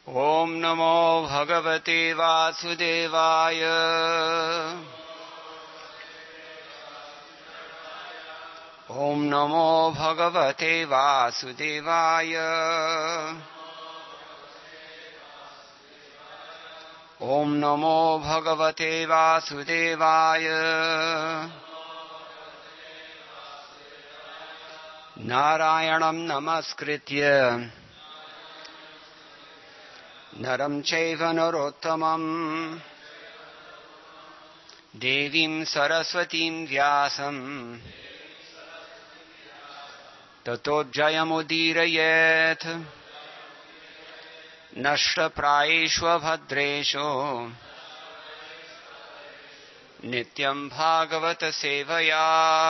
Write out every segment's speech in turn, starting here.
ॐ नमो भगवते वासुदेवाय। ॐ नमो भगवते वासुदेवाय। ॐ नमो भगवते वासुदेवाय। नारायणं नमस्कृत्य नरं चैव नरोत्तमं देवीं सरस्वतीं व्यासं ततो जयमुदीरयेत्। नष्टप्रायेषु भद्रेषु नित्यं भागवत सेवया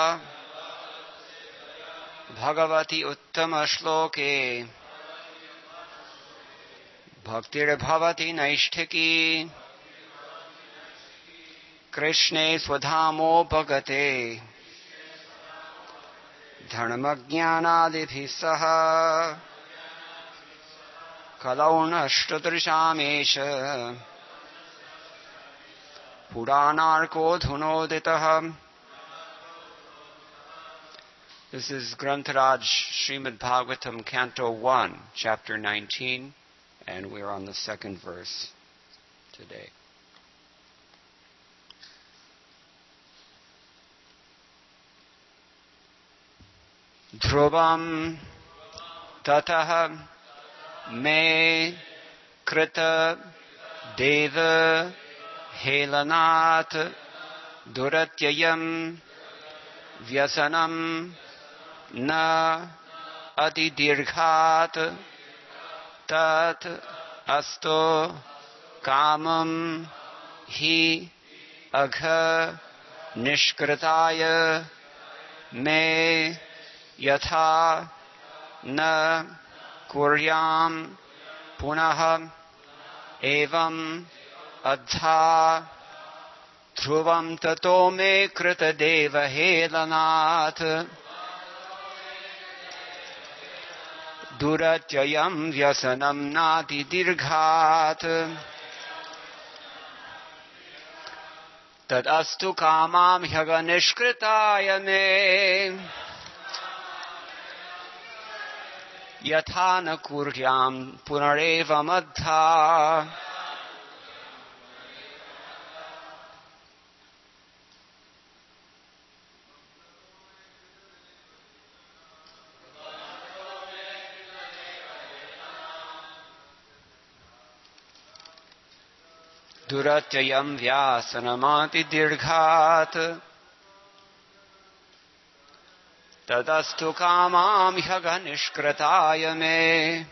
भगवति उत्तमश्लोके भक्तिर्भवति नैष्ठिकी। कृष्णे स्वधामोपगते धर्मज्ञानादिभिः सह कलौ नष्टदृशामेष पुराणार्को धुनोदितः। This is Grantaraj Srimad Bhagavatam, Canto 1, Chapter 19, and we're on the second verse today. Dhruvam tatah me krita deva helanat duratyayam vyasanam na atidirghat tat asto kamam hi agha nishkritaya me yatha na kuryam punah evam adha dhruvam tato me krita deva helanat duratyayam vyasanam nati dirghat tad astu kamam hyaga nishkritaya me yatha na kuryam punarevam adha. Duratyayam vyasanamati dirghat tadastu kamam hyaga nishkritaya me.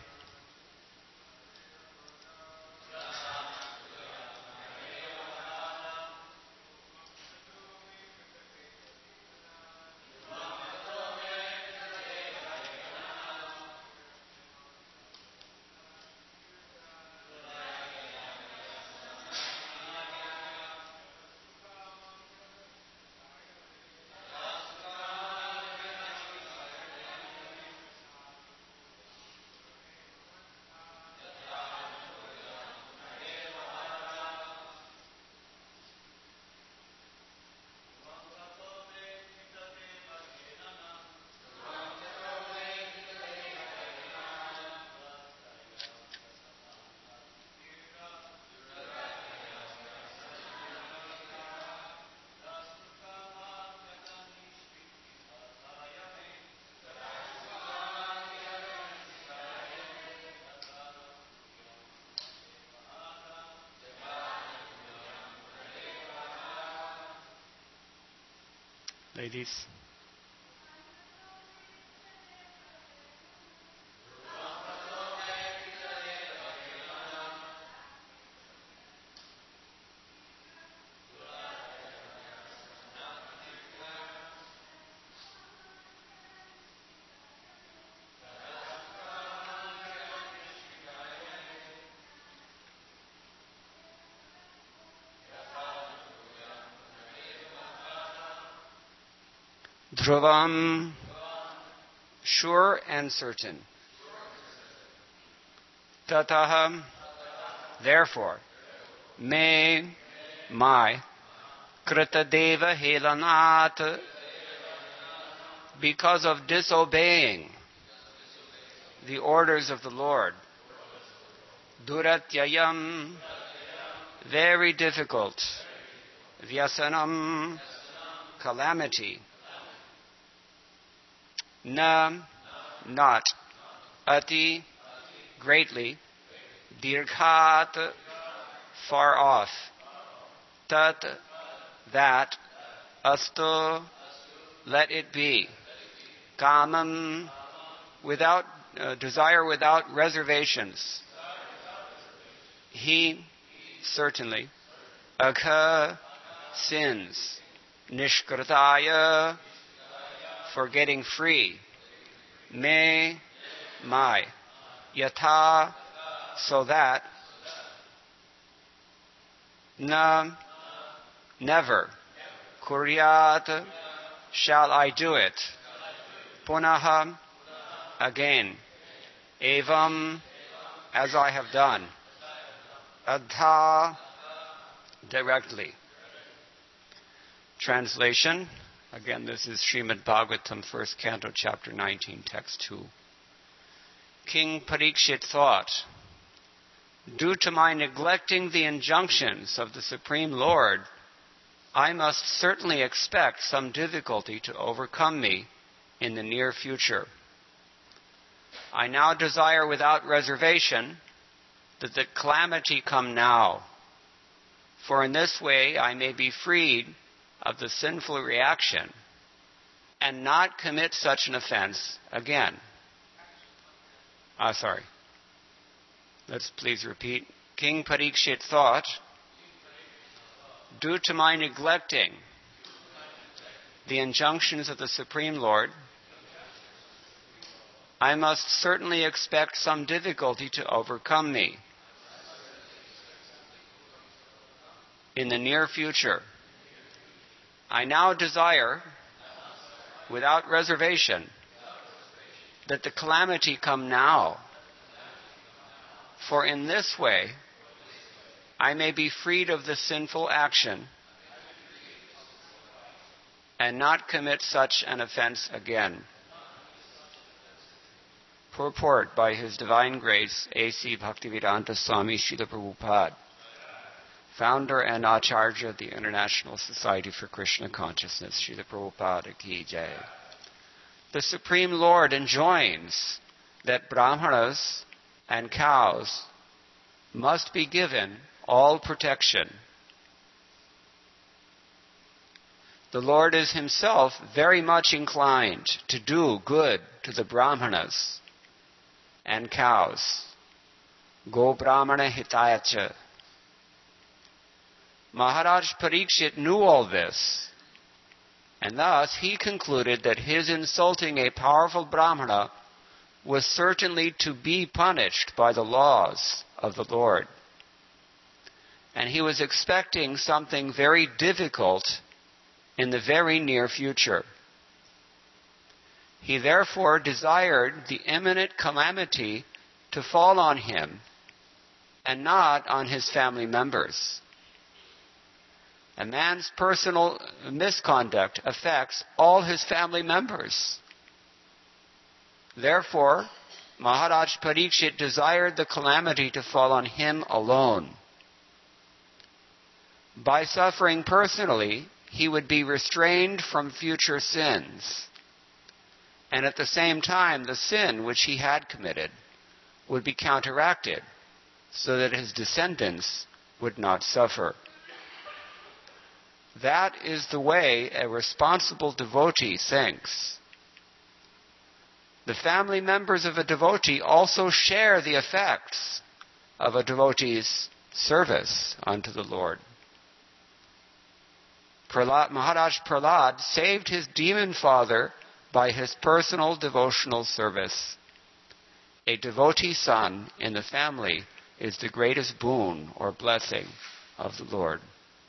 Ladies. Dhruvam, sure and certain. Tatah, Therefore, me, my, Kritadeva Helanat, because of disobeying the orders of the Lord, Duratyayam, very difficult, Vyasanam, calamity, Na, not, Ati, greatly, Dirghat, far off, Tat, that, Astu, let it be, Kamam, without desire without reservations. He, certainly, Akha, sins, Nishkritaya, for getting free, Me, my, Yatha, so that, Na, never, Kuryat, shall I do it, Punaha, again, Evam, as I have done, Adha, directly. Translation. Again, this is Srimad Bhagavatam, 1st Canto, Chapter 19, Text 2. King Parikshit thought, due to my neglecting the injunctions of the Supreme Lord, I must certainly expect some difficulty to overcome me in the near future. I now desire without reservation that the calamity come now, for in this way I may be freed of the sinful reaction and not commit such an offense again. Let's please repeat. King Parikshit thought, due to my neglecting the injunctions of the Supreme Lord, I must certainly expect some difficulty to overcome me in the near future. I now desire, without reservation, that the calamity come now, for in this way I may be freed of the sinful action and not commit such an offense again. Purport by His Divine Grace, A.C. Bhaktivedanta Swami Srila Prabhupada, founder and Acharya of the International Society for Krishna Consciousness, Srila Prabhupada Ki Jai. The Supreme Lord enjoins that brahmanas and cows must be given all protection. The Lord is Himself very much inclined to do good to the brahmanas and cows. Go brahmana hitayacha. Maharaj Parikshit knew all this, and thus he concluded that his insulting a powerful brahmana was certainly to be punished by the laws of the Lord. And he was expecting something very difficult in the very near future. He therefore desired the imminent calamity to fall on him and not on his family members. A man's personal misconduct affects all his family members. Therefore, Maharaj Parikshit desired the calamity to fall on him alone. By suffering personally, he would be restrained from future sins. And at the same time, the sin which he had committed would be counteracted so that his descendants would not suffer. That is the way a responsible devotee thinks. The family members of a devotee also share the effects of a devotee's service unto the Lord. Maharaj Prahlad saved his demon father by his personal devotional service. A devotee son in the family is the greatest boon or blessing of the Lord.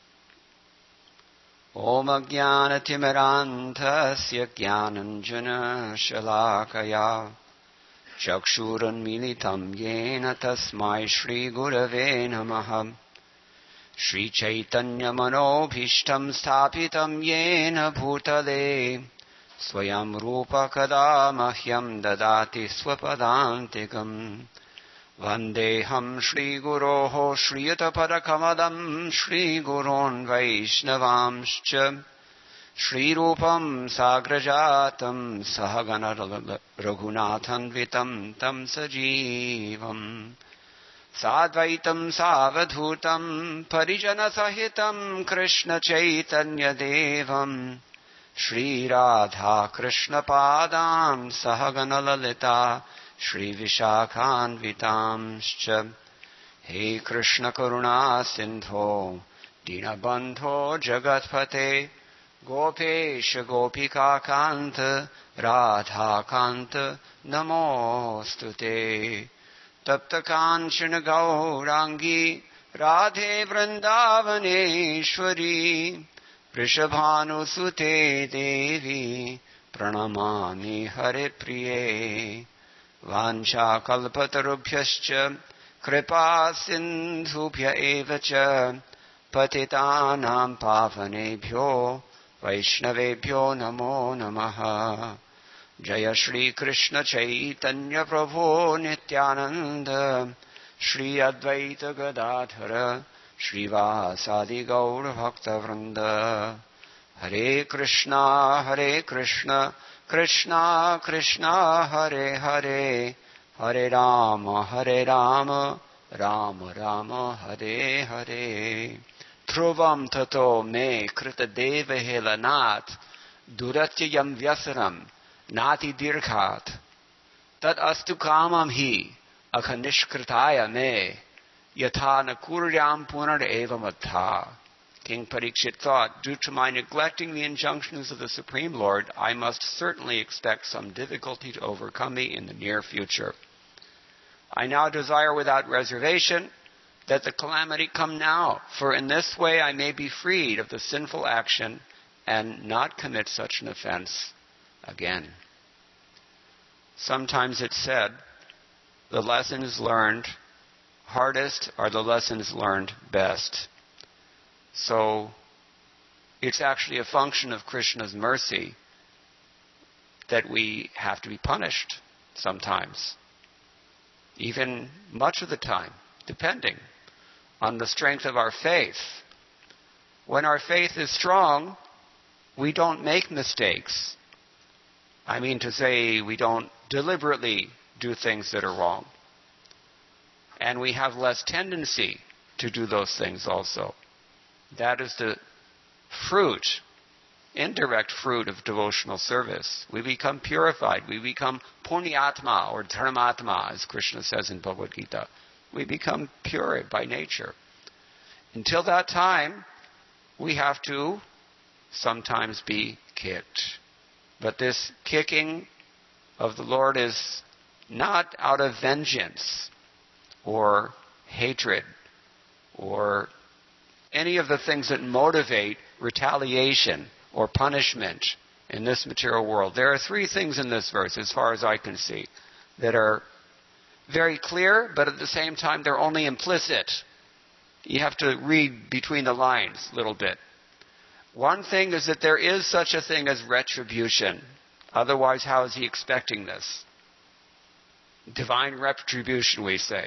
Om Ajnana Timirantasya Jnananjana Shalakaya Chakshurunmilitam yena tasmai Shri Gurave Namaha. Shri Chaitanya Manobhishtam Sthapitam yena Bhutale Swayam Rupa Kada Mahyam Dadati Swapadantikam. Vandeham Shri Guroho Shriyata Padakamalam Shri Gurun Vaishnavamscha Shri Rupam Sagrajatam Sahagana Raghunathan Vitam Tam Sajivam Sadvaitam Savadhutam Parijana Sahitam Krishna Chaitanya Devam Shri Radha Krishna Padam Sahagana Lalita Shri Vishakhan Vitamscha. He Krishna Karuna Sindho Dinabandho Jagatpate Gopesha Gopika Kanta Radha Kanta Namostute. Tapta Kanchana Gaurangi Radhe Vrindavaneshwari Prishabhanu Sute Devi Pranamami Hare Priye. Vancha kalpatarubhyascha kripa sindhubhya evacha patitanam pavanebhyo vaishnavebhyo namo namaha. Jaya Shri Krishna Chaitanya Prabhu Nityananda Shri Advaita Gadadhara Shri Vasadi Gaur Bhakta Vrinda. Hare Krishna Krishna Krishna Hare Hare Hare Rama Rama Rama Hare Hare. Dhruvam tato me krita deva helanat duratyayam vyasaram nati dirghat tat astu kamam hi akhanishkritaya me yatha nakuryam punar eva madha. King Parikshit thought, due to my neglecting the injunctions of the Supreme Lord, I must certainly expect some difficulty to overcome me in the near future. I now desire without reservation that the calamity come now, for in this way I may be freed of the sinful action and not commit such an offense again. Sometimes it's said, the lessons learned hardest are the lessons learned best. So, it's actually a function of Krishna's mercy that we have to be punished sometimes. Even much of the time, depending on the strength of our faith. When our faith is strong, we don't make mistakes. I mean to say, we don't deliberately do things that are wrong. And we have less tendency to do those things also. That is the fruit, indirect fruit of devotional service. We become purified. We become punyatma or dharmatma, as Krishna says in Bhagavad Gita. We become pure by nature. Until that time, we have to sometimes be kicked. But this kicking of the Lord is not out of vengeance or hatred or any of the things that motivate retaliation or punishment in this material world. There are three things in this verse, as far as I can see, that are very clear, but at the same time they're only implicit. You have to read between the lines a little bit. One thing is that there is such a thing as retribution. Otherwise, how is he expecting this? Divine retribution, we say.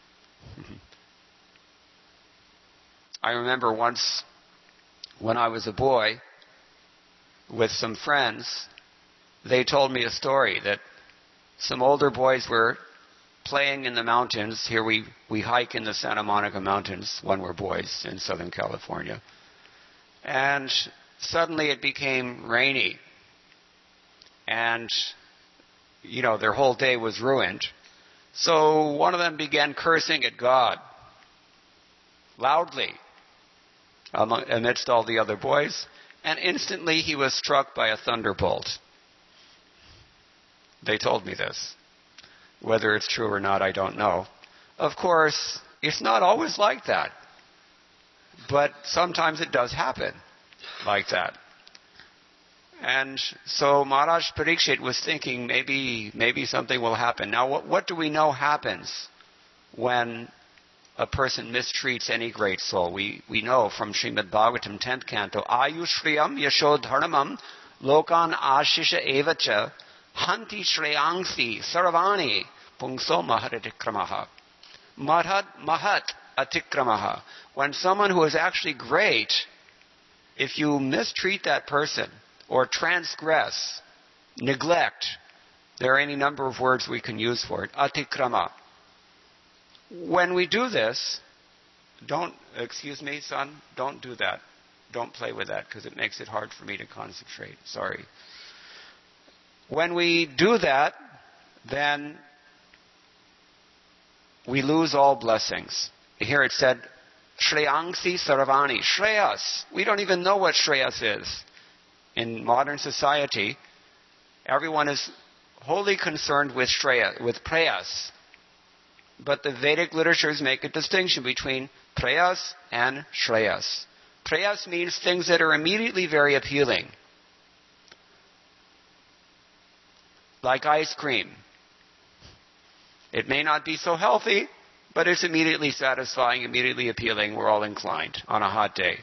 I remember once when I was a boy with some friends, they told me a story that some older boys were playing in the mountains. Here we hike in the Santa Monica Mountains when we're boys in Southern California. And suddenly it became rainy. And, their whole day was ruined. So one of them began cursing at God loudly amidst all the other boys, and instantly he was struck by a thunderbolt. They told me this. Whether it's true or not, I don't know. Of course, it's not always like that. But sometimes it does happen like that. And so Maharaj Parikshit was thinking maybe something will happen. Now what do we know happens when a person mistreats any great soul? We know from Srimad Bhagavatam 10th canto, Ayushriyam yashodharmam lokan ashisha evacha hanti shreyangsi sarvani pungso mahatikramaha. Mahat atikramaha. When someone who is actually great, if you mistreat that person, or transgress, neglect, there are any number of words we can use for it, atikrama. When we do this, excuse me, son, don't do that. Don't play with that because it makes it hard for me to concentrate. Sorry. When we do that, then we lose all blessings. Here it said, Shreyangsi Saravani. Shreyas. We don't even know what Shreyas is. In modern society, everyone is wholly concerned with Shreya, with Prayas. But the Vedic literatures make a distinction between Prayas and Shreyas. Prayas means things that are immediately very appealing. Like ice cream. It may not be so healthy, but it's immediately satisfying, immediately appealing. We're all inclined on a hot day.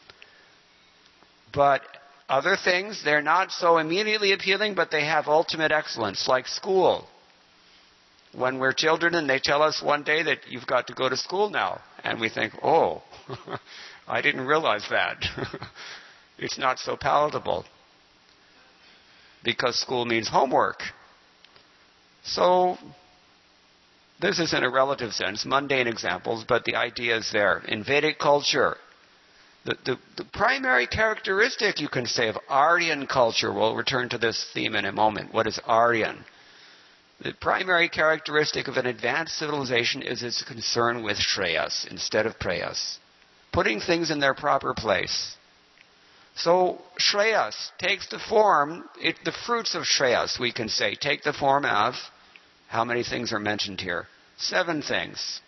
But other things, they're not so immediately appealing, but they have ultimate excellence, like school. When we're children and they tell us one day that you've got to go to school now, and we think, oh, I didn't realize that. It's not so palatable, because school means homework. So, this is in a relative sense, mundane examples, but the idea is there. In Vedic culture, the primary characteristic, you can say, of Aryan culture, we'll return to this theme in a moment. What is Aryan? The primary characteristic of an advanced civilization is its concern with Shreyas instead of Prayas. Putting things in their proper place. So Shreyas takes the form, the fruits of Shreyas, we can say, take the form of, how many things are mentioned here? 7 things.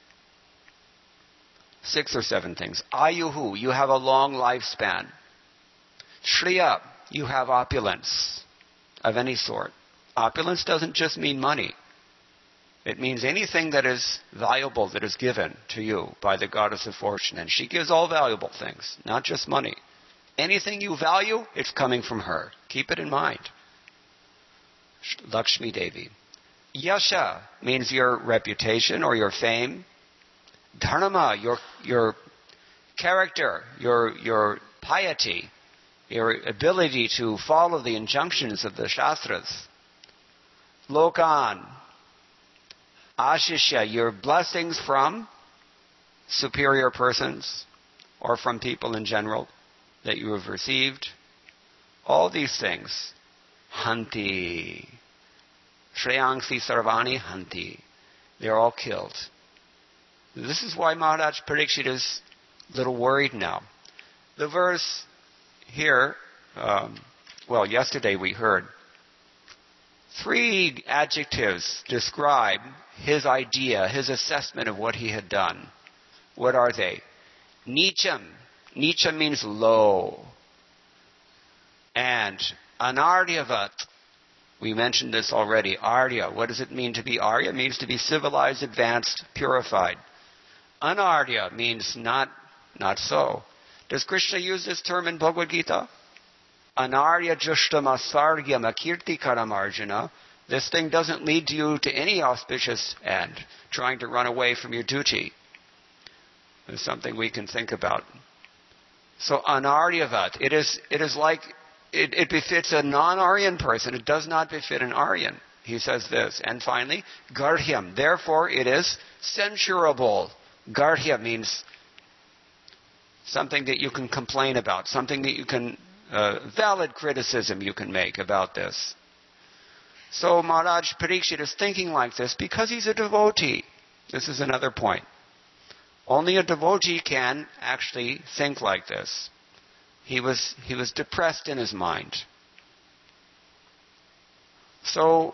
6 or 7 things. Ayuhu, you have a long lifespan. Shriya, you have opulence of any sort. Opulence doesn't just mean money. It means anything that is valuable that is given to you by the goddess of fortune. And she gives all valuable things, not just money. Anything you value, it's coming from her. Keep it in mind. Lakshmi Devi. Yasha means your reputation or your fame. Dharma, your character, your piety, your ability to follow the injunctions of the Shastras. Lokan, Ashishya, your blessings from superior persons or from people in general that you have received. All these things. Hanti. Shreyangsi Sarvani Hanti. They're all killed. This is why Maharaj Parikshit is a little worried now. The verse here, yesterday we heard 3 adjectives describe his idea, his assessment of what he had done. What are they? Nicham. Nicham means low. And Anardyavat. We mentioned this already. Arya. What does it mean to be Arya? It means to be civilized, advanced, purified. Anardya means not so. Does Krishna use this term in Bhagavad Gita? Anarya jushtam asargyam akirti karamarjuna. This thing doesn't lead you to any auspicious end, trying to run away from your duty. It's something we can think about. So anaryavat, it is like, it befits a non-Aryan person. It does not befit an Aryan. He says this. And finally, garhyam. Therefore, it is censurable. Garhya means something that you can complain about, something that you can, valid criticism you can make about this. So Maharaj Parikshit is thinking like this because he's a devotee. This is another point. Only a devotee can actually think like this. He was depressed in his mind. So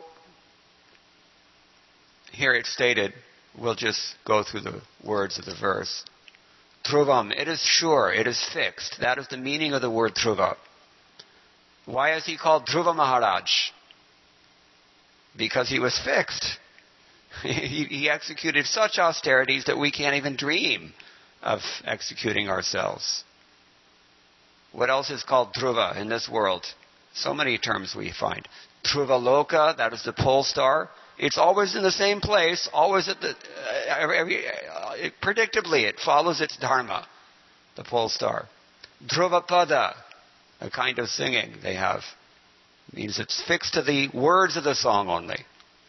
here it's stated, we'll just go through the words of the verse. Dhruvam, it is sure, it is fixed. That is the meaning of the word dhruva. Why is he called Dhruva Maharaj? Because he was fixed. He executed such austerities that we can't even dream of executing ourselves. What else is called Dhruva in this world? So many terms we find. Dhruva Loka, that is the pole star. It's always in the same place, always at the... predictably, it follows its dharma, the pole star. Dhruva Pada, a kind of singing they have. It means it's fixed to the words of the song only.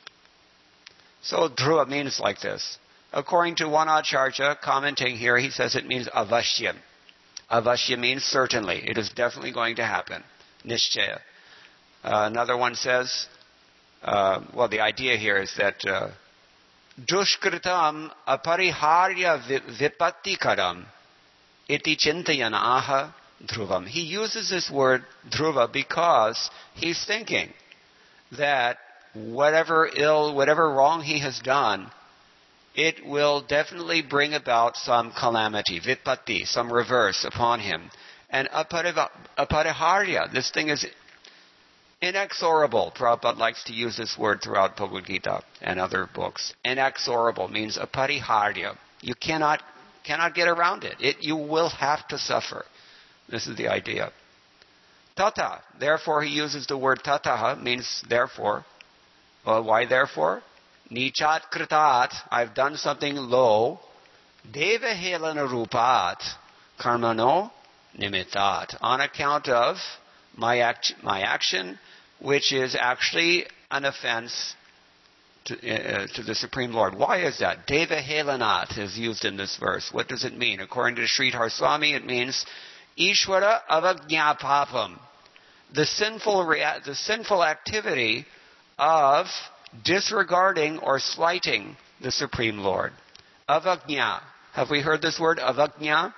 So Dhruva means like this. According to one Acharya, commenting here, he says it means avashyam. Avashya means certainly. It is definitely going to happen. Nishchaya. Another one says, the idea here is that dushkritam apariharya vipattikaram iti chintayana aha dhruvam. He uses this word dhruva because he's thinking that whatever wrong he has done, it will definitely bring about some calamity, vipatti, some reverse upon him. And apariharya, this thing is inexorable. Prabhupada likes to use this word throughout Bhagavad Gita and other books. Inexorable means apariharya. You cannot get around it. You will have to suffer. This is the idea. Tata, therefore he uses the word tataha, means therefore. Well, why therefore? Nichat kritat, I've done something low. Deva helana rupat, karmano nimittat, on account of my action, which is actually an offense to the Supreme Lord. Why is that? Deva helanat is used in this verse. What does it mean? According to Sridhar Swami, it means Ishvara avajñapapam, the sinful activity of disregarding or slighting the Supreme Lord. Avajña. Have we heard this word, avajña?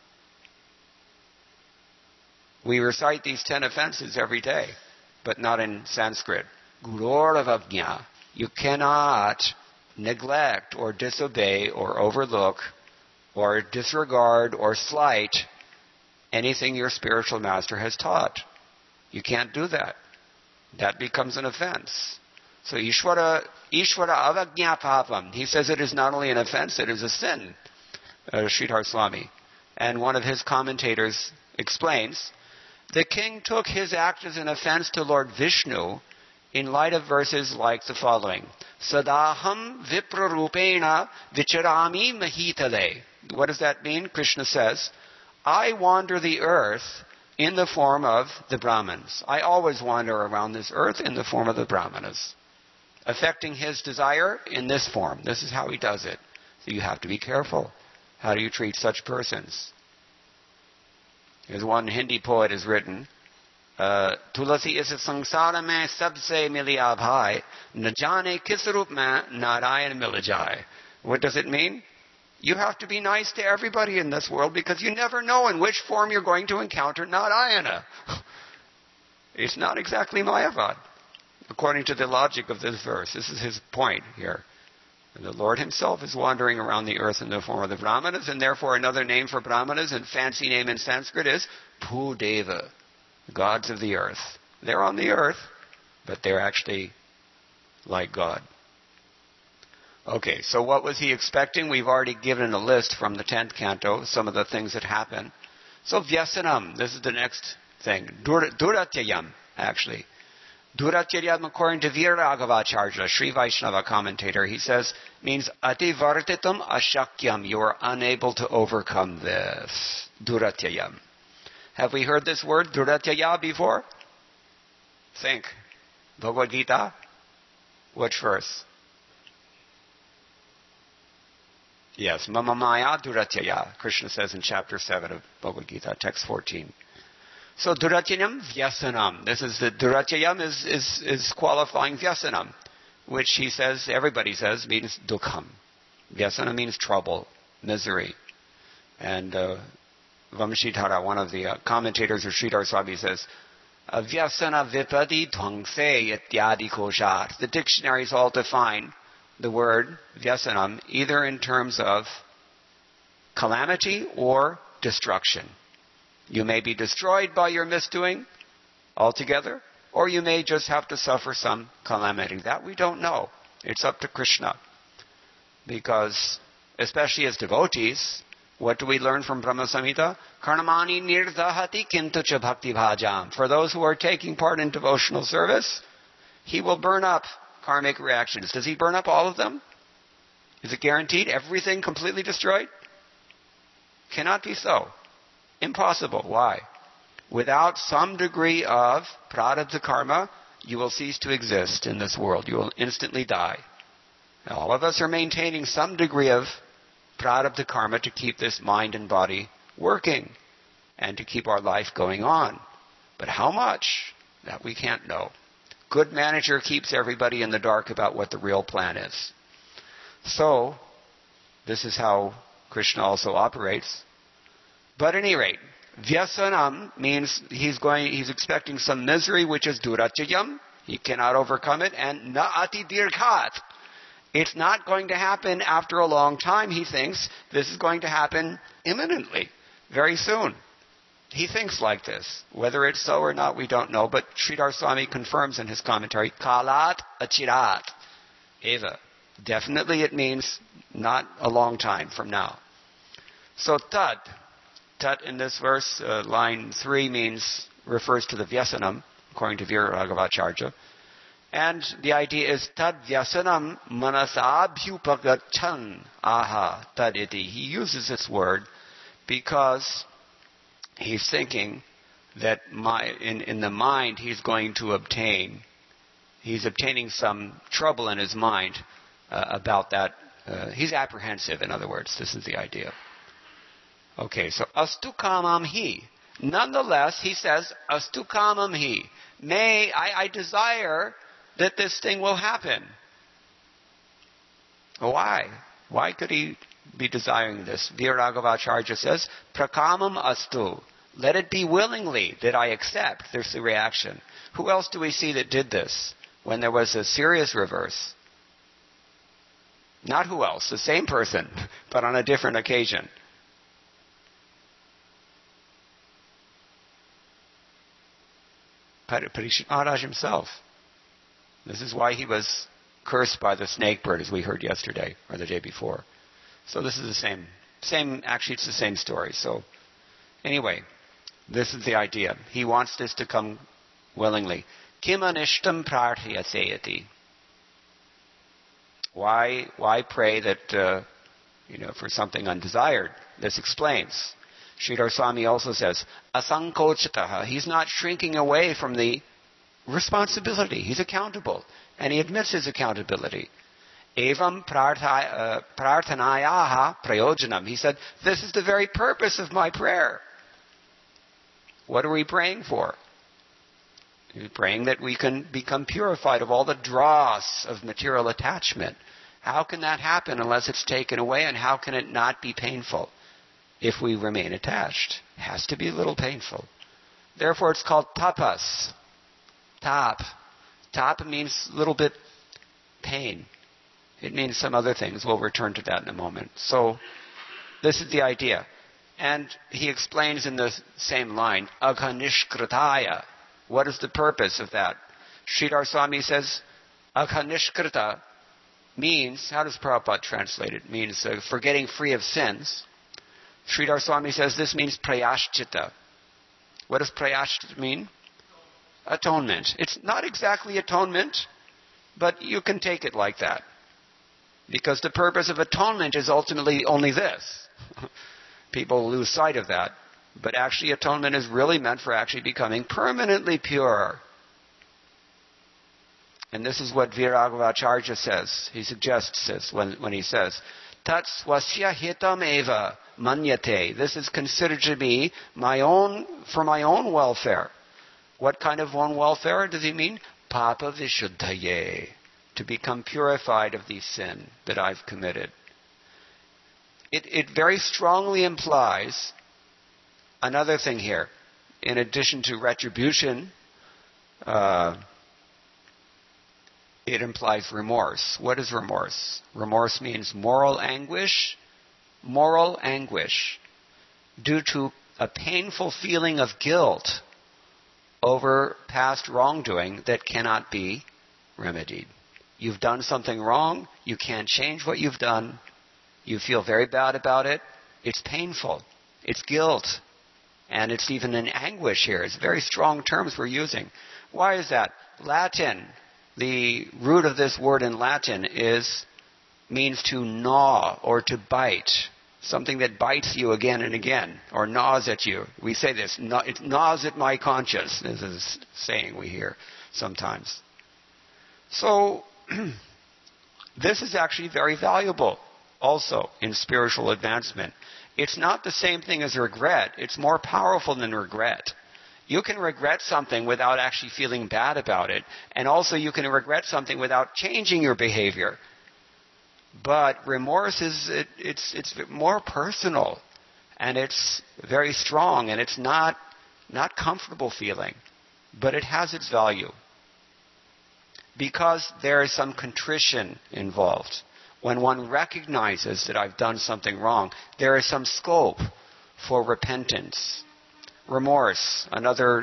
We recite these 10 offenses every day, but not in Sanskrit. Guror avajña. You cannot neglect or disobey or overlook or disregard or slight anything your spiritual master has taught. You can't do that. That becomes an offense. So Ishvara avajñapapam. He says it is not only an offense, it is a sin. Sridhar Swami. And one of his commentators explains, the king took his act as an offense to Lord Vishnu in light of verses like the following. Sadaham viprarupena vicharami mahitale. What does that mean? Krishna says, I wander the earth in the form of the Brahmins. I always wander around this earth in the form of the Brahmanas, affecting his desire in this form. This is how he does it. So you have to be careful. How do you treat such persons? As one Hindi poet has written, Tulasi is sangsara mein sabse miliya bhai, na jane kis roop mein Narayan mil jaye. What does it mean? You have to be nice to everybody in this world because you never know in which form you're going to encounter Narayana. It's not exactly Mayavad, according to the logic of this verse. This is his point here. And the Lord himself is wandering around the earth in the form of the Brahmanas, and therefore another name for Brahmanas, and fancy name in Sanskrit is Bhudeva, gods of the earth. They're on the earth, but they're actually like God. Okay, so what was he expecting? We've already given a list from the 10th canto, some of the things that happen. So Vyasanam, this is the next thing. Duratyayam, actually. Duratyayam, according to Viragavacharya, Sri Vaishnava commentator, he says, means ativartitam ashakyam. You are unable to overcome this. Duratyayam. Have we heard this word, Duratyaya, before? Think. Bhagavad Gita? Which verse? Yes, Mama Maya Duratyaya, Krishna says in chapter 7 of Bhagavad Gita, text 14. So Duratyayam Vyasanam. This is the Duratyayam is qualifying Vyasanam, which he says, everybody says, means dukham. Vyasana means trouble, misery. And Vamshidhara, one of the commentators of Sridhar Swami, says, Vyasana vipadi dhvangse ityadi koshat. The dictionaries all define the word vyasanam either in terms of calamity or destruction. You may be destroyed by your misdoing, altogether, or you may just have to suffer some calamity. That we don't know. It's up to Krishna. Because, especially as devotees, what do we learn from Brahma Samhita? Karmani nirdahati kintu cha bhakti bhajam. For those who are taking part in devotional service, he will burn up karmic reactions. Does he burn up all of them? Is it guaranteed? Everything completely destroyed? Cannot be so. Impossible. Why? Without some degree of prarabdha karma, you will cease to exist in this world. You will instantly die. Now, all of us are maintaining some degree of prarabdha karma to keep this mind and body working and to keep our life going on. But how much? That we can't know. Good manager keeps everybody in the dark about what the real plan is. So, this is how Krishna also operates. But at any rate, vyasanam means he's expecting some misery, which is durachayam. He cannot overcome it. And na ati dirghat. It's not going to happen after a long time, he thinks. This is going to happen imminently, very soon. He thinks like this. Whether it's so or not, we don't know. But Sridhar Swami confirms in his commentary, kalat achirat eva. Definitely it means not a long time from now. So tad in this verse, line 3 refers to the vyasanam, according to Viragavacharya. And the idea is tad vyasanam manasabhyupagachan aha tad iti. He uses this word because he's thinking that in the mind he's obtaining some trouble in his mind about that. He's apprehensive, in other words. This is the idea. Okay, so astu kamam hi. Nonetheless, he says, astu kamam hi. I desire that this thing will happen. Why? Why could he be desiring this? Viragavacharya says, prakamam astu. Let it be willingly that I accept. There's the reaction. Who else do we see that did this when there was a serious reverse? Not who else, the same person, but on a different occasion. Parikshit Maharaj himself. This is why he was cursed by the snake bird, as we heard yesterday, or the day before. So this is the same, actually it's the same story. So, anyway, this is the idea. He wants this to come willingly. Kim anishtam prarthayaseyati. Why pray that, for something undesired? This explains. Sridhar Swami also says, asankochataha. He's not shrinking away from the responsibility. He's accountable. And he admits his accountability. Evam prarthanayaha prayojanam. He said, this is the very purpose of my prayer. What are we praying for? We're praying that we can become purified of all the dross of material attachment. How can that happen unless it's taken away? And how can it not be painful if we remain attached? It has to be a little painful. Therefore it's called tapas. Tap means a little bit pain. It means some other things. We'll return to that in a moment. So this is the idea. And he explains in the same line, aghanishkritaya. What is the purpose of that? Sridhar Swami says, aghanishkrita means, how does Prabhupada translate it? It means for getting free of sins. Sridhar Swami says this means prayashchita. What does prayashchita mean? Atonement. It's not exactly atonement, but you can take it like that. Because the purpose of atonement is ultimately only this. People lose sight of that. But actually atonement is really meant for actually becoming permanently pure. And this is what Viragavacharya says. He suggests this when he says, Tat swasya hitam eva manyate. This is considered to be for my own welfare. What kind of own welfare does he mean? Papa vishuddhaye. To become purified of the sin that I've committed. It very strongly implies another thing here. In addition to retribution, it implies remorse. What is remorse? Remorse means moral anguish. Moral anguish due to a painful feeling of guilt over past wrongdoing that cannot be remedied. You've done something wrong. You can't change what you've done. You feel very bad about it. It's painful. It's guilt. And it's even an anguish here. It's very strong terms we're using. Why is that? Latin, the root of this word in Latin means to gnaw or to bite. Something that bites you again and again, or gnaws at you. We say this, it gnaws at my conscience. This is a saying we hear sometimes. So, this is actually very valuable also in spiritual advancement. It's not the same thing as regret. It's more powerful than regret. You can regret something without actually feeling bad about it, and also you can regret something without changing your behavior. But remorse it's more personal, and it's very strong, and it's not comfortable feeling, but it has its value because there is some contrition involved. When one recognizes that I've done something wrong, there is some scope for repentance. Remorse, another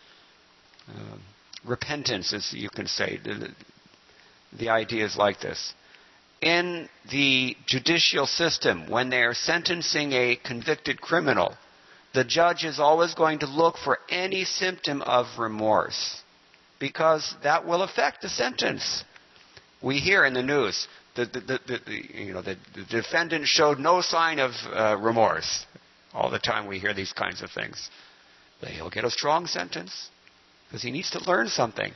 repentance, as you can say. The idea is like this. In the judicial system, when they are sentencing a convicted criminal, the judge is always going to look for any symptom of remorse, because that will affect the sentence. We hear in the news, the defendant showed no sign of remorse. All the time we hear these kinds of things. But he'll get a strong sentence, because he needs to learn something.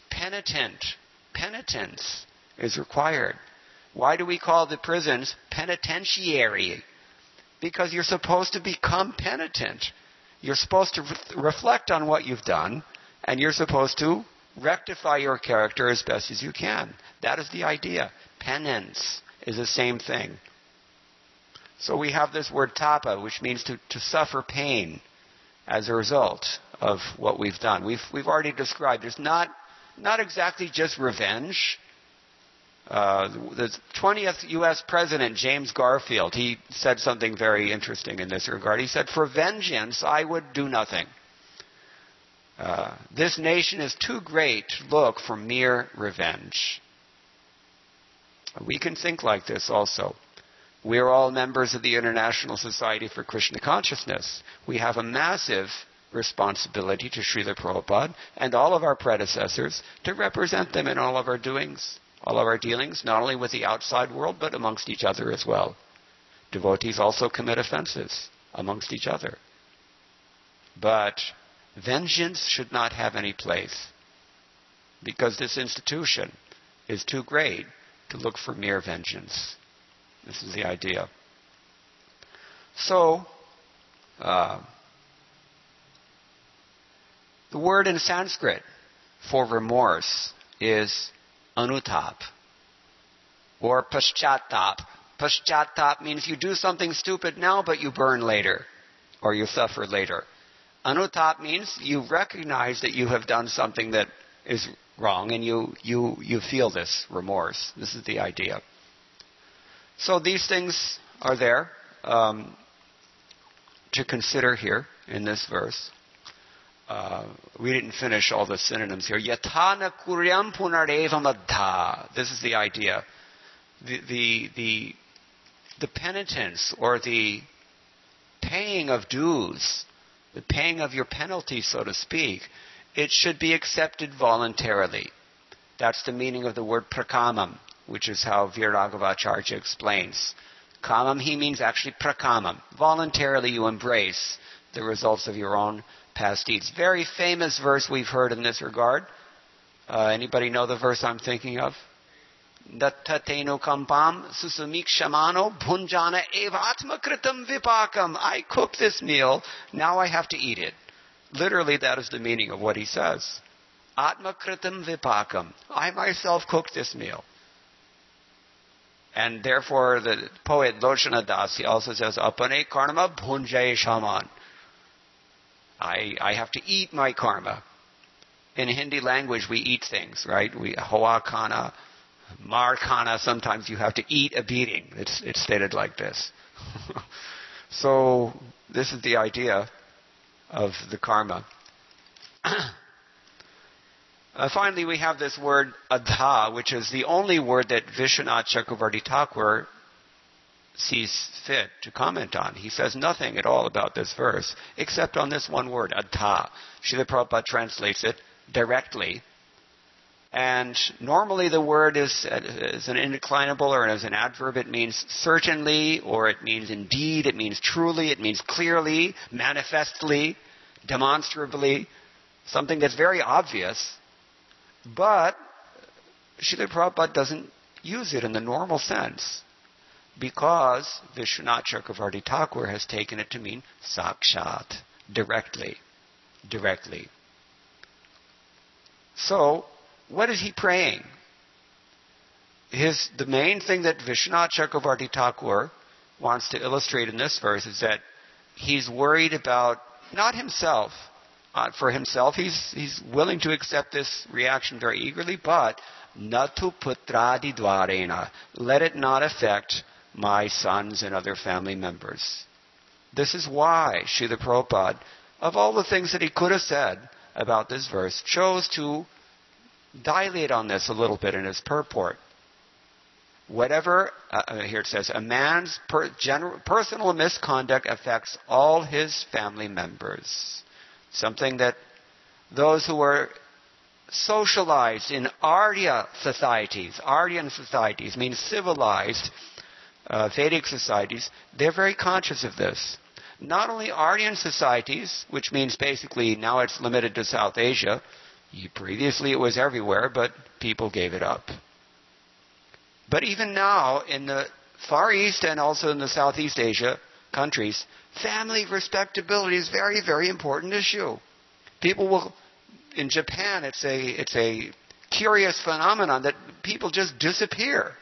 Penitence is required. Why do we call the prisons penitentiary? Because you're supposed to become penitent. You're supposed to reflect on what you've done, and you're supposed to rectify your character as best as you can. That is the idea. Penance is the same thing. So we have this word tapa, which means to suffer pain as a result of what we've done. We've already described. There's not exactly just revenge. The 20th U.S. President, James Garfield, he said something very interesting in this regard. He said, "For vengeance, I would do nothing. This nation is too great to look for mere revenge." We can think like this also. We are all members of the International Society for Krishna Consciousness. We have a massive responsibility to Srila Prabhupada and all of our predecessors to represent them in all of our doings. All of our dealings, not only with the outside world, but amongst each other as well. Devotees also commit offenses amongst each other. But vengeance should not have any place, because this institution is too great to look for mere vengeance. This is the idea. So, the word in Sanskrit for remorse is anutap, or paschatap. Paschatap means you do something stupid now, but you burn later, or you suffer later. Anutap means you recognize that you have done something that is wrong, and you feel this remorse. This is the idea. So these things are there to consider here in this verse. We didn't finish all the synonyms here. Yatana kuryam punareva madha. This is the idea. The penitence, or the paying of dues, the paying of your penalty, so to speak, it should be accepted voluntarily. That's the meaning of the word prakamam, which is how Viragavacharya explains. Kamam, he means actually prakamam. Voluntarily you embrace the results of your own past deeds. Very famous verse we've heard in this regard. Anybody know the verse I'm thinking of? Dattateno kampam susumikshamano bhunjana evatma kritam vipakam. I cooked this meal, now I have to eat it. Literally, that is the meaning of what he says. Atma kritam vipakam. I myself cooked this meal. And therefore, the poet Lochana Das, he also says, apane karma bhunjay shaman. I have to eat my karma. In Hindi language, we eat things, right? Hoa khana, mar khana, sometimes you have to eat a beating. It's stated like this. So, this is the idea of the karma. Finally, we have this word adha, which is the only word that Vishwanath Chakravarti Thakur sees fit to comment on. He says nothing at all about this verse, except on this one word, adha. Srila Prabhupada translates it directly. And normally the word is an indeclinable or as an adverb. It means certainly, or it means indeed, it means truly, it means clearly, manifestly, demonstrably, something that's very obvious. But Srila Prabhupada doesn't use it in the normal sense because Vishwanath Chakravarti Thakur has taken it to mean sakshat, directly. So, what is he praying? The main thing that Vishwanath Chakravarti Thakur wants to illustrate in this verse is that he's worried about not himself. For himself, he's willing to accept this reaction very eagerly, but natu putradi dvarena. Let it not affect my sons and other family members. This is why Srila Prabhupada, of all the things that he could have said about this verse, chose to dilate on this a little bit in his purport. Whatever, here it says, a man's personal misconduct affects all his family members. Something that those who are socialized in Aryan societies means civilized Vedic societies, they're very conscious of this. Not only Aryan societies, which means basically now it's limited to South Asia. Previously it was everywhere, but people gave it up. But even now, in the Far East and also in the Southeast Asia countries, family respectability is a very, very important issue. People will, in Japan, it's a curious phenomenon that people just disappear.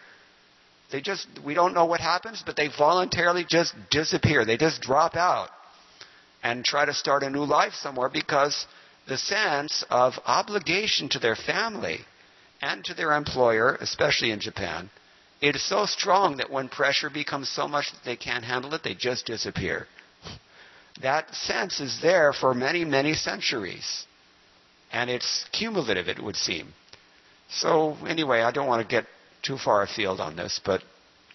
We don't know what happens, but they voluntarily just disappear. They just drop out and try to start a new life somewhere because the sense of obligation to their family and to their employer, especially in Japan, it is so strong that when pressure becomes so much that they can't handle it, they just disappear. That sense is there for many, many centuries. And it's cumulative, it would seem. So anyway, I don't want to get too far afield on this, but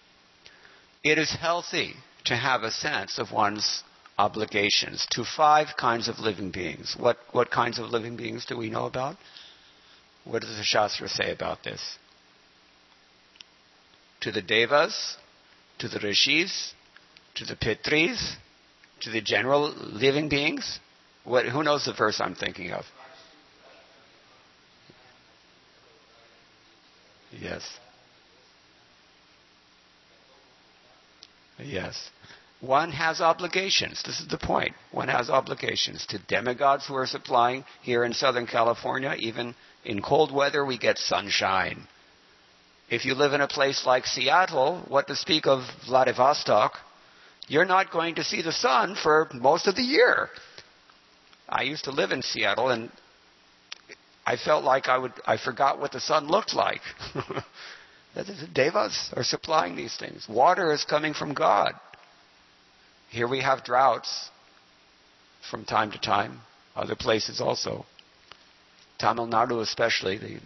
it is healthy to have a sense of one's obligations to 5 kinds of living beings. What kinds of living beings do we know about? What does the Shastra say about this? To the Devas, to the Rishis, to the Pitris, to the general living beings? Who knows the verse I'm thinking of? Yes. One has obligations. This is the point. One has obligations to demigods who are supplying here in Southern California. Even in cold weather, we get sunshine. If you live in a place like Seattle, what to speak of Vladivostok, you're not going to see the sun for most of the year. I used to live in Seattle, and I felt like I forgot what the sun looked like. The devas are supplying these things. Water is coming from God. Here we have droughts from time to time. Other places also. Tamil Nadu especially. The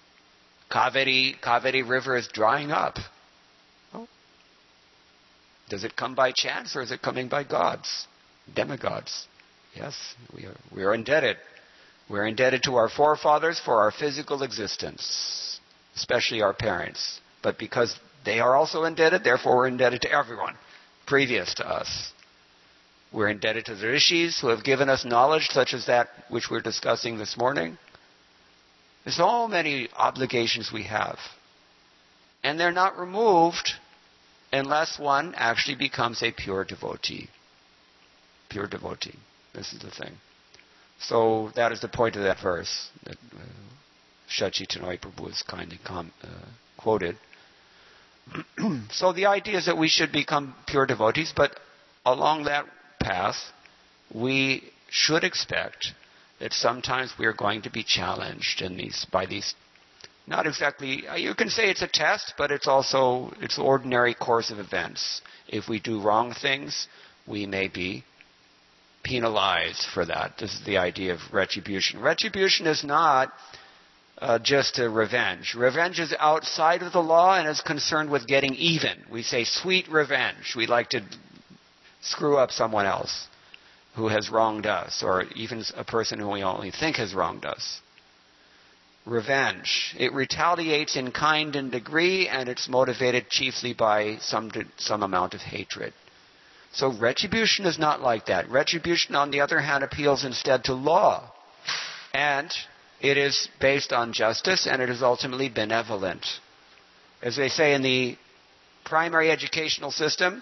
Kaveri River is drying up. Oh. Does it come by chance or is it coming by gods? Demigods. Yes, we are indebted. We're indebted to our forefathers for our physical existence, especially our parents. But because they are also indebted, therefore we're indebted to everyone previous to us. We're indebted to the rishis who have given us knowledge such as that which we're discussing this morning. There's so many obligations we have. And they're not removed unless one actually becomes a pure devotee. Pure devotee. This is the thing. So that is the point of that verse that Shachitanoy Prabhu has kindly quoted. So the idea is that we should become pure devotees, but along that path, we should expect that sometimes we are going to be challenged by these, not exactly, you can say it's a test, but it's ordinary course of events. If we do wrong things, we may be penalized for that. This is the idea of retribution. Retribution is not just a revenge. Revenge is outside of the law and is concerned with getting even. We say sweet revenge. We like to screw up someone else who has wronged us, or even a person who we only think has wronged us. Revenge. It retaliates in kind and degree, and it's motivated chiefly by some amount of hatred. So retribution is not like that. Retribution, on the other hand, appeals instead to law. And it is based on justice, and it is ultimately benevolent. As they say in the primary educational system,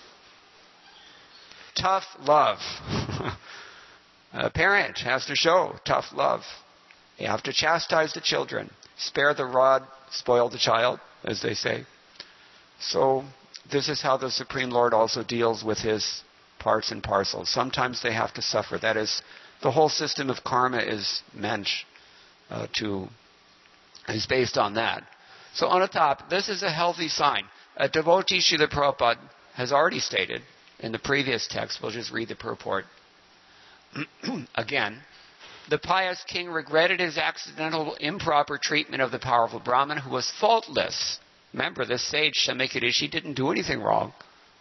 tough love. A parent has to show tough love. You have to chastise the children. Spare the rod, spoil the child, as they say. So this is how the Supreme Lord also deals with his parts and parcels. Sometimes they have to suffer. That is, the whole system of karma is meant is based on that. So on the top, this is a healthy sign. A devotee, Srila Prabhupada has already stated in the previous text, we'll just read the purport again. The pious king regretted his accidental improper treatment of the powerful Brahmin who was faultless. Remember, this sage, Shamika Rishi, didn't do anything wrong.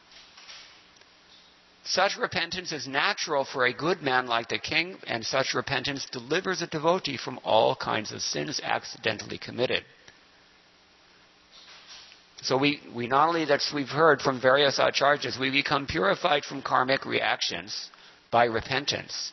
Such repentance is natural for a good man like the king, and such repentance delivers a devotee from all kinds of sins accidentally committed. So we not only that we've heard from various acharyas, we become purified from karmic reactions by repentance.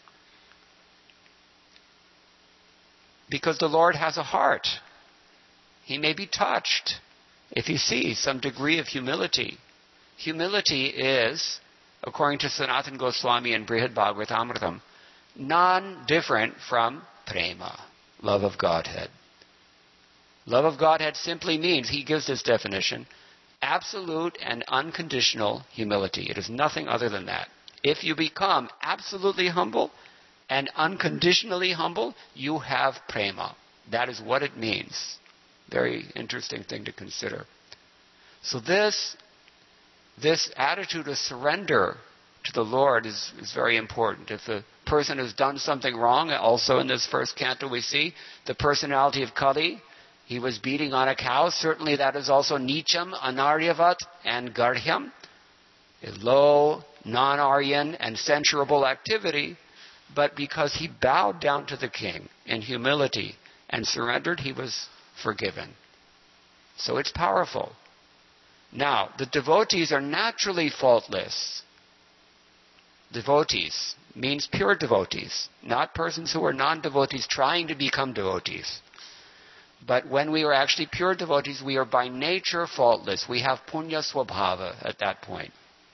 Because the Lord has a heart. He may be touched if he sees some degree of humility. Humility is, according to Sanatana Goswami and Brihad Bhagavatamritam, non-different from prema, love of Godhead. Love of Godhead simply means, he gives this definition, absolute and unconditional humility. It is nothing other than that. If you become absolutely humble and unconditionally humble, you have prema. That is what it means. Very interesting thing to consider. So this attitude of surrender to the Lord is very important. If the person has done something wrong, also in this first canto we see the personality of Kali. He was beating on a cow. Certainly that is also Nicham, Anaryavat, and Garhyam. A low, non-Aryan, and censurable activity. But because he bowed down to the king in humility and surrendered, he was forgiven. So it's powerful. Now, the devotees are naturally faultless. Devotees means pure devotees, not persons who are non-devotees trying to become devotees. But when we are actually pure devotees, we are by nature faultless. We have punya swabhava at that point.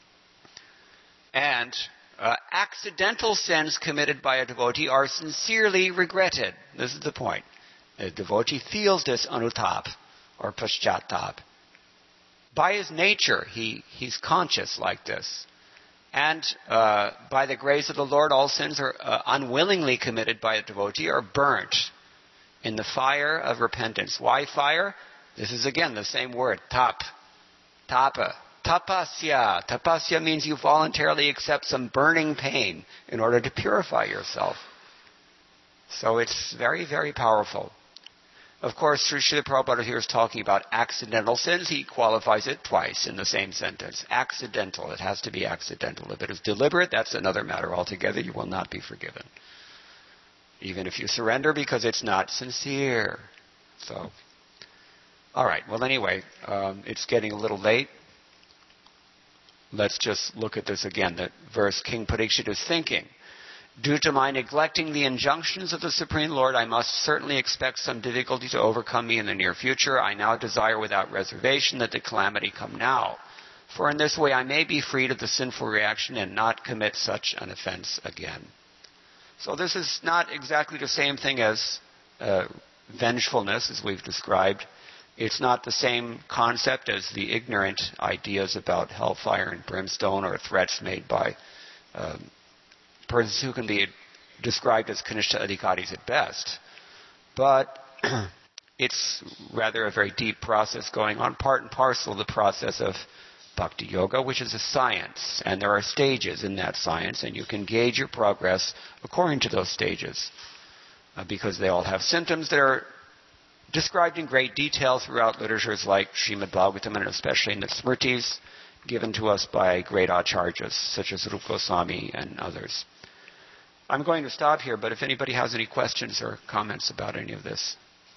And accidental sins committed by a devotee are sincerely regretted. This is the point. A devotee feels this anutap, or paschatap. By his nature, he's conscious like this. And by the grace of the Lord, all sins are unwillingly committed by a devotee are burnt in the fire of repentance. Why fire? This is again the same word, tapa. Tapasya. Tapasya means you voluntarily accept some burning pain in order to purify yourself. So it's very, very powerful. Of course, Sri Srila Prabhupada here is talking about accidental sins. He qualifies it twice in the same sentence. Accidental. It has to be accidental. If it is deliberate, that's another matter altogether. You will not be forgiven. Even if you surrender, because it's not sincere. So, all right. Well, anyway, it's getting a little late. Let's just look at this again. The verse King Parikshit is thinking. Due to my neglecting the injunctions of the Supreme Lord, I must certainly expect some difficulty to overcome me in the near future. I now desire without reservation that the calamity come now. For in this way I may be freed of the sinful reaction and not commit such an offense again. So this is not exactly the same thing as vengefulness, as we've described. It's not the same concept as the ignorant ideas about hellfire and brimstone or threats made by persons who can be described as Kanishta Adhikaris at best. But it's rather a very deep process going on, part and parcel of the process of Bhakti Yoga, which is a science. And there are stages in that science, and you can gauge your progress according to those stages. Because they all have symptoms that are described in great detail throughout literatures like Srimad Bhagavatam and especially in the Smritis given to us by great acharyas such as Rupa Goswami and others. I'm going to stop here, but if anybody has any questions or comments about any of this,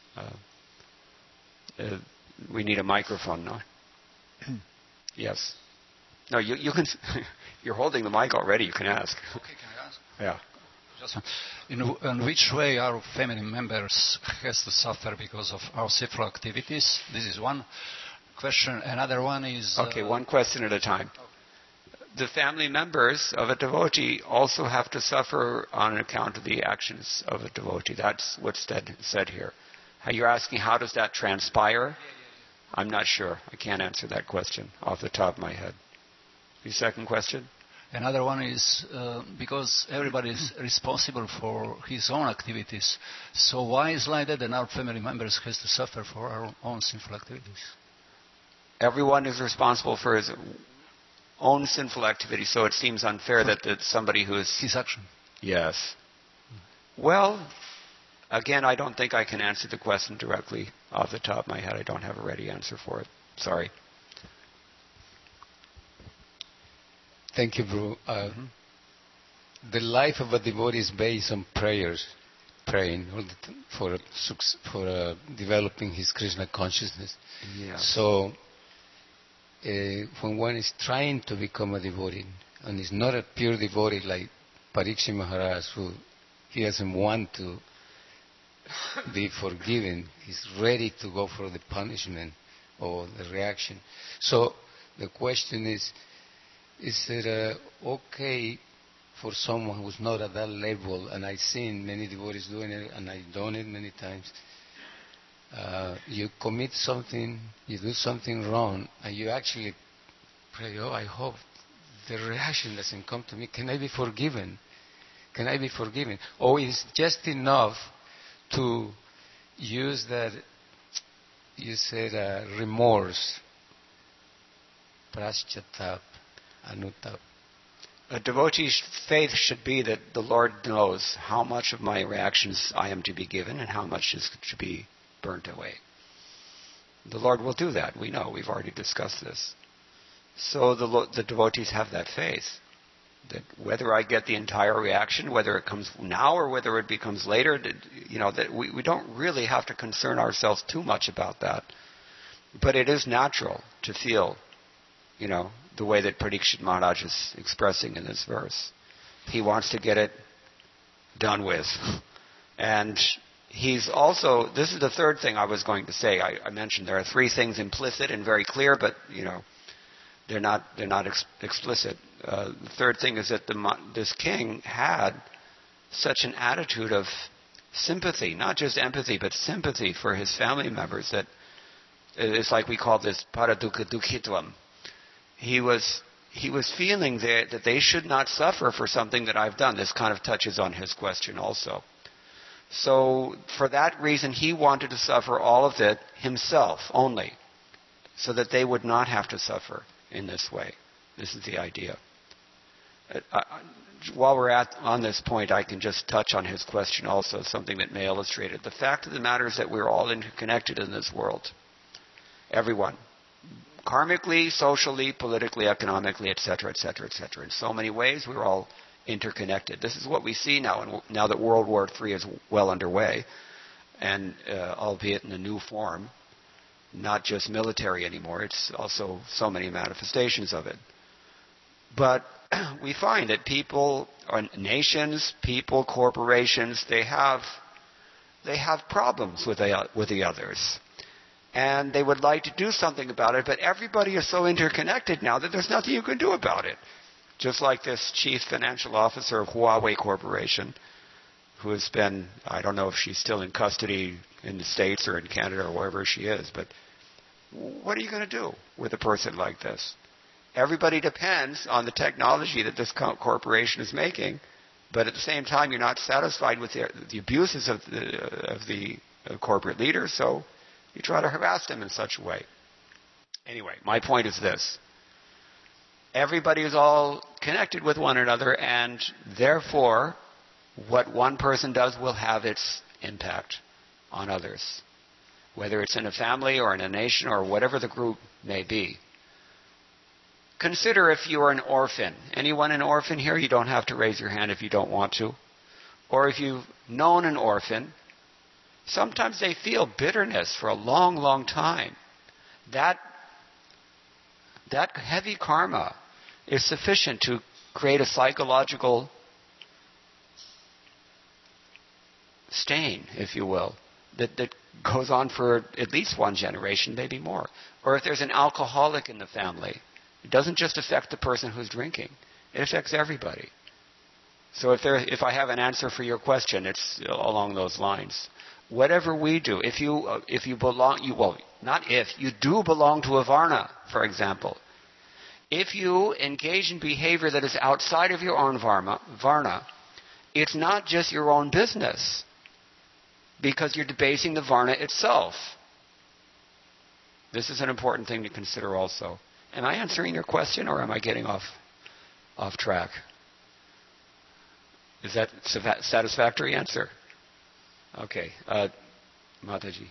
we need a microphone, no? Yes. No, you can. You're holding the mic already. You can ask. Okay, can I ask? Yeah. Just in which way our family members has to suffer because of our sinful activities? This is one question. Another one is... Okay, one question at a time. The family members of a devotee also have to suffer on account of the actions of a devotee. That's what's said here. You're asking how does that transpire? I'm not sure. I can't answer that question off the top of my head. The second question? Another one is because everybody is responsible for his own activities. So why is like that and our family members has to suffer for our own sinful activities? Everyone is responsible for his own sinful activities, so it seems unfair that somebody who is... His action. Yes. Well, again, I don't think I can answer the question directly off the top of my head. I don't have a ready answer for it. Sorry. Thank you, Bro. The life of a devotee is based on prayers, praying for developing his Krishna consciousness. Yes. So, when one is trying to become a devotee, and is not a pure devotee like Parikshit Maharaj, who he doesn't want to be forgiven, he's ready to go for the punishment or the reaction. So, the question is it okay for someone who's not at that level, and I've seen many devotees doing it, and I've done it many times, you commit something, you do something wrong, and you actually pray, I hope the reaction doesn't come to me. Can I be forgiven? Can I be forgiven? Or is just enough to use that, you said, remorse, praschatap, anutap. A devotee's faith should be that the Lord knows how much of my reactions I am to be given and how much is to be burnt away. The Lord will do that. We know. We've already discussed this. So the devotees have that faith that whether I get the entire reaction, whether it comes now or whether it becomes later, that we don't really have to concern ourselves too much about that. But it is natural to feel, the way that Parikshit Maharaj is expressing in this verse. He wants to get it done with. And he's also, this is the third thing I was going to say. I mentioned there are three things implicit and very clear, but, they're not explicit. The third thing is that this king had such an attitude of sympathy, not just empathy, but sympathy for his family members that it's like we call this paradukha dukhitvam. He was feeling that they should not suffer for something that I've done. This kind of touches on his question also. So for that reason, he wanted to suffer all of it himself only, so that they would not have to suffer in this way. This is the idea. While we're on this point, I can just touch on his question also, something that may illustrate it. The fact of the matter is that we're all interconnected in this world. Everyone. Karmically, socially, politically, economically, etc., etc., etc. In so many ways, we're all interconnected. This is what we see now that World War III is well underway, and albeit in a new form, not just military anymore. It's also so many manifestations of it. But we find that people, or nations, people, corporations, they have problems with the others. And they would like to do something about it, but everybody is so interconnected now that there's nothing you can do about it. Just like this chief financial officer of Huawei Corporation, who has been, I don't know if she's still in custody in the States or in Canada or wherever she is, but what are you going to do with a person like this? Everybody depends on the technology that this corporation is making, but at the same time you're not satisfied with the abuses of the corporate leaders, so you try to harass them in such a way. Anyway, my point is this. Everybody is all connected with one another, and therefore, what one person does will have its impact on others. whether it's in a family or in a nation or whatever the group may be. Consider if you are an orphan. Anyone an orphan here? You don't have to raise your hand if you don't want to. Or if you've known an orphan, sometimes they feel bitterness for a long, long time. That heavy karma is sufficient to create a psychological stain, if you will, that goes on for at least one generation, maybe more. Or if there's an alcoholic in the family, it doesn't just affect the person who's drinking. It affects everybody. So if I have an answer for your question, it's along those lines. Whatever we do, if you belong, you do belong to a varna, for example. If you engage in behavior that is outside of your own varna, it's not just your own business, because you're debasing the varna itself. This is an important thing to consider also. Am I answering your question, or am I getting off track? Is that a satisfactory answer? Okay. Mataji.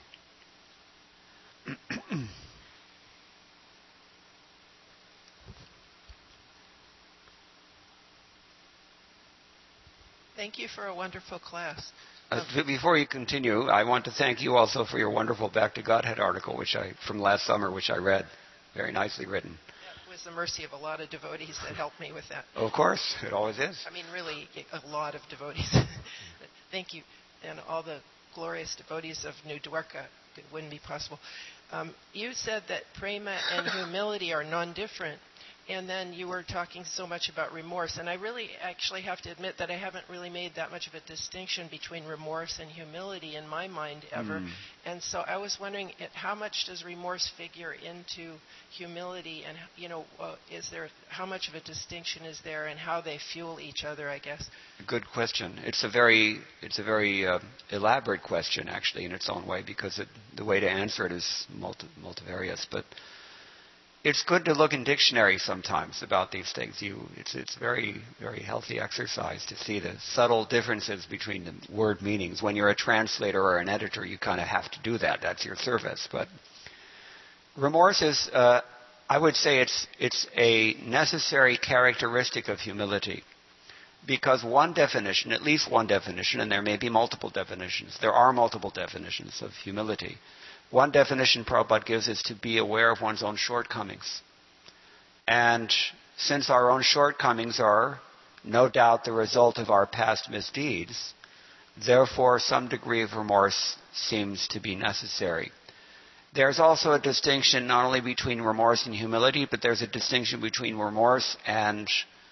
Thank you for a wonderful class. Before you continue, I want to thank you also for your wonderful Back to Godhead article, from last summer, which I read. Very nicely written. It was the mercy of a lot of devotees that helped me with that. Of course, it always is. I mean, really, a lot of devotees. Thank you. And all the glorious devotees of New Dwarka. It wouldn't be possible. You said that prema and humility are non-different. And then you were talking so much about remorse. And I really actually have to admit that I haven't really made that much of a distinction between remorse and humility in my mind ever. And so I was wondering, how much does remorse figure into humility? And, how much of a distinction is there, and how they fuel each other, I guess? Good question. It's a very elaborate question, actually, in its own way, because the way to answer it is multivarious. But it's good to look in dictionaries sometimes about these things. It's very, very healthy exercise to see the subtle differences between the word meanings. When you're a translator or an editor, you kind of have to do that. That's your service. But remorse is, I would say, it's a necessary characteristic of humility. Because one definition, at least one definition, and there may be multiple definitions, there are multiple definitions of humility. One definition Prabhupada gives is to be aware of one's own shortcomings. And since our own shortcomings are no doubt the result of our past misdeeds, therefore some degree of remorse seems to be necessary. There's also a distinction not only between remorse and humility, but there's a distinction between remorse and,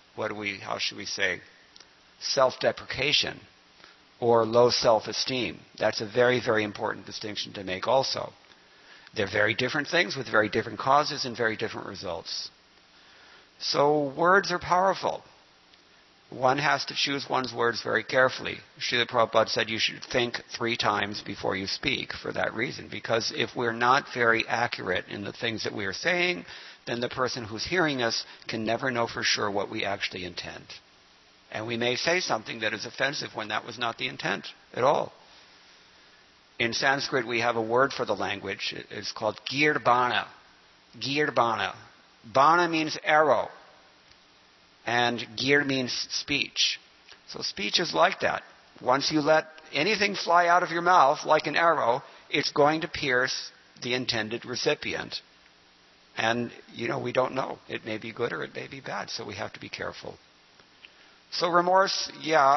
self-deprecation or low self-esteem. That's a very, very important distinction to make also. They're very different things with very different causes and very different results. So words are powerful. One has to choose one's words very carefully. Srila Prabhupada said you should think 3 times before you speak for that reason, because if we're not very accurate in the things that we are saying, then the person who's hearing us can never know for sure what we actually intend. And we may say something that is offensive when that was not the intent at all. In Sanskrit, we have a word for the language. It's called girbana. Girbana. Bana means arrow. And gir means speech. So speech is like that. Once you let anything fly out of your mouth like an arrow, it's going to pierce the intended recipient. And, we don't know. It may be good or it may be bad, so we have to be careful. So remorse,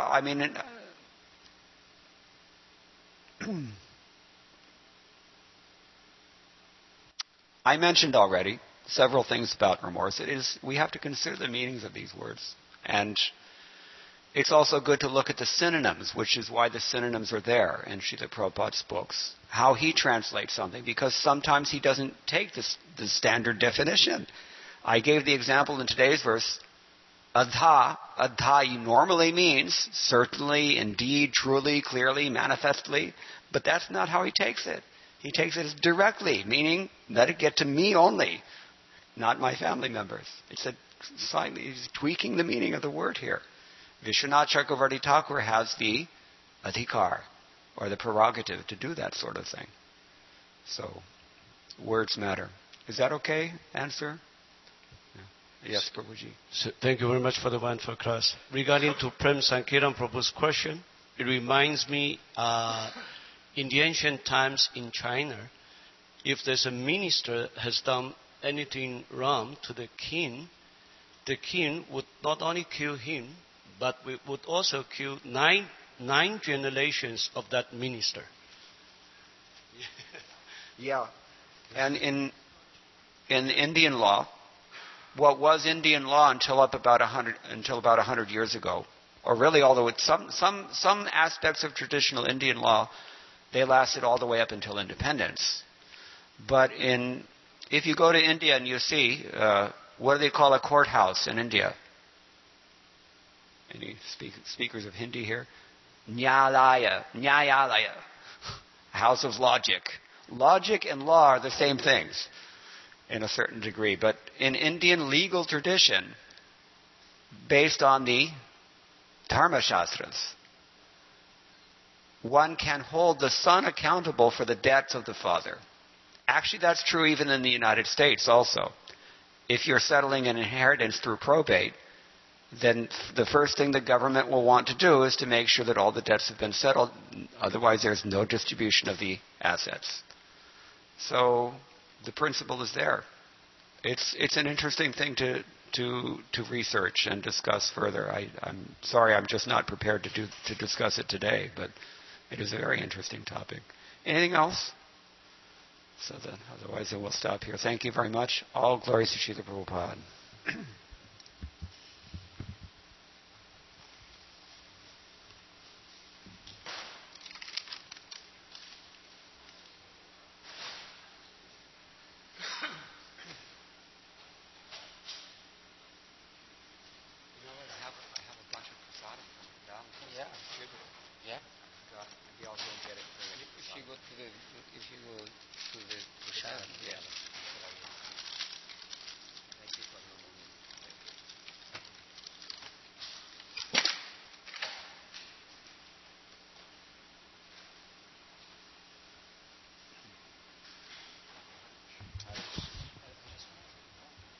I mentioned already several things about remorse. We have to consider the meanings of these words. And it's also good to look at the synonyms, which is why the synonyms are there in Srila Prabhupada's books. How he translates something, because sometimes he doesn't take the standard definition. I gave the example in today's verse. Adha normally means certainly, indeed, truly, clearly, manifestly, but that's not how he takes it. He takes it as directly, meaning let it get to me only, not my family members. He's tweaking the meaning of the word here. Vishwanath Chakravarti Thakur has the adhikar, or the prerogative to do that sort of thing. So, words matter. Is that okay? Answer? Yeah. Yes, Prabhuji. So thank you very much for the wonderful class. Regarding to Prem Sankiran Prabhu's question, it reminds me in the ancient times in China, if there's a minister has done anything wrong to the king would not only kill him, but would also kill nine generations of that minister. Yeah. And in Indian law, what was Indian law until about 100 years ago, or really, although it's some aspects of traditional Indian law, they lasted all the way up until independence. But if you go to India and you see, what do they call a courthouse in India? Any speakers of Hindi here? Nyalaya. House of logic. Logic and law are the same things in a certain degree. But in Indian legal tradition, based on the Dharma Shastras, one can hold the son accountable for the debts of the father. Actually, that's true even in the United States also. If you're settling an inheritance through probate, then the first thing the government will want to do is to make sure that all the debts have been settled. Otherwise, there's no distribution of the assets. So the principle is there. It's an interesting thing to research and discuss further. I'm sorry, I'm just not prepared to discuss it today, but it is a very interesting topic. Anything else? So then, otherwise, then we'll stop here. Thank you very much. All glories to Srila Prabhupada. If you go to the Prashad, yeah.